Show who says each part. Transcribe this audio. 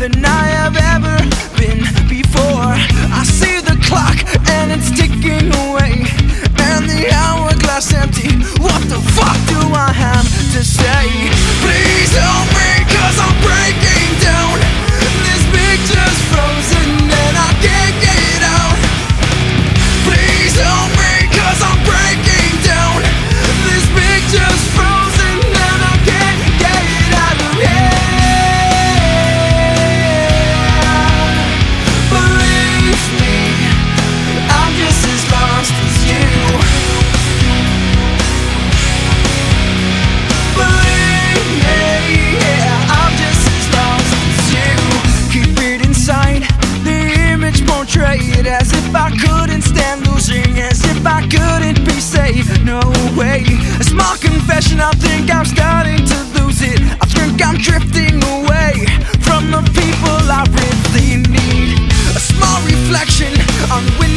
Speaker 1: than I have ever been before. I see the clock and it's ticking away, and the hourglass empty. What the fuck do I have to say? Please help me, 'cause I'm breaking down. This picture's frozen and I can't get out. Please help me, 'cause I'm breaking down. This picture's frozen and I can't get out of here. Believe me, I'm just as lost as you. Believe me, yeah, I'm just as lost as you. Keep it inside, the image portrayed, as if I couldn't stand losing, as if I couldn't be saved. No way. A small confession, I think I'm starting to lose it. I think I'm drifting away from the people I really need. A small reflection on window